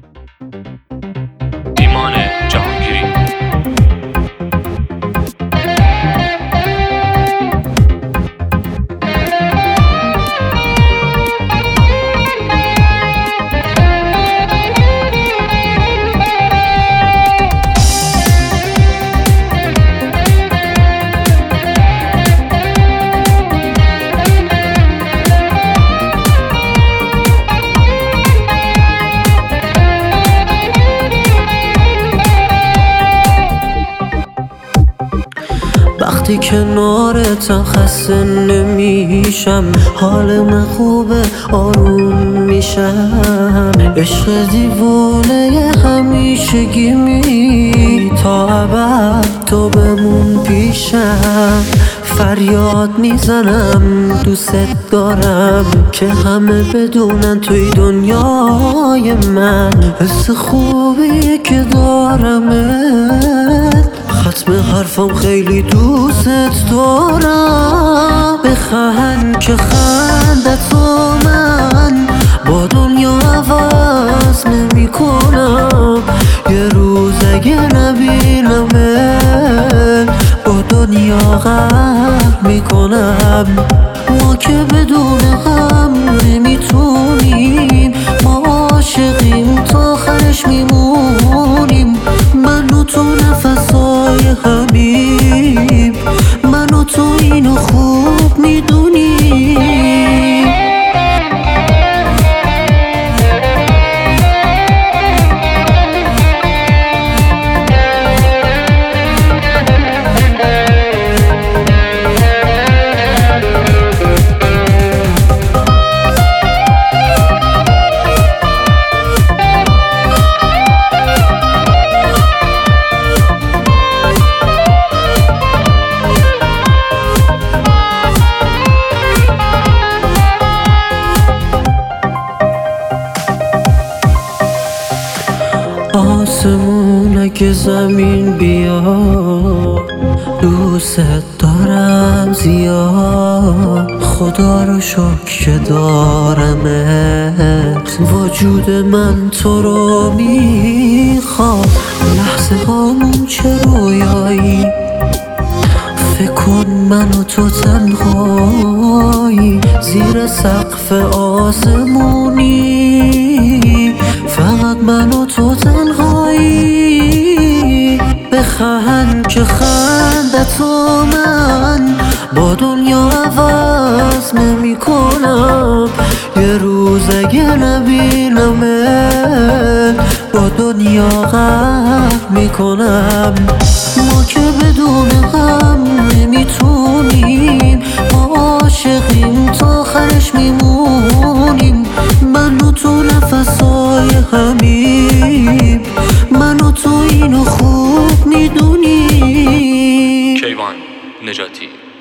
ایمان جهانگیری. وقتی کنارتم خسته نمیشم، حال من خوبه آروم میشم. عشق دیوونه همیشگیمی، تا ابد تو بمون پیشم. فریاد میزنم دوست دارم، که همه بدونن توی دنیای من. حس خوبیه که دارمت، ختم حرفم خیلی دوست دارم. بخند که خندتو من با دنیا عوض نمی کنم. یه روز اگه نبینمت با دنیا غرق میکنم. ما که بدون هم نمیتونیم، ما عاشقیم تا آخرش میمونیم. من و تو نفسای حبیب، من و تو اینو خوب میدونیم. آسمون اگه زمین بیا، دوست دارم زیاد. خدا رو شکر که دارمت، وجود من تو رو میخواد. لحظه هامون چه رویایی، فکر کن من و تو تنهایی زیر سقف آسمونی. فقط من و تو تنهایی. بخند که خندتو من با دنیا عوض نمی کنم. یه روز اگه نبینمت با دنیا غرق میکنم. ما که بدون هم نمیتونیم، ما عاشقیم تا آخرش میمونیم. من و تو نفسای حبیب، من و تو اینو خوب میدونیم. کیوان نجاتی.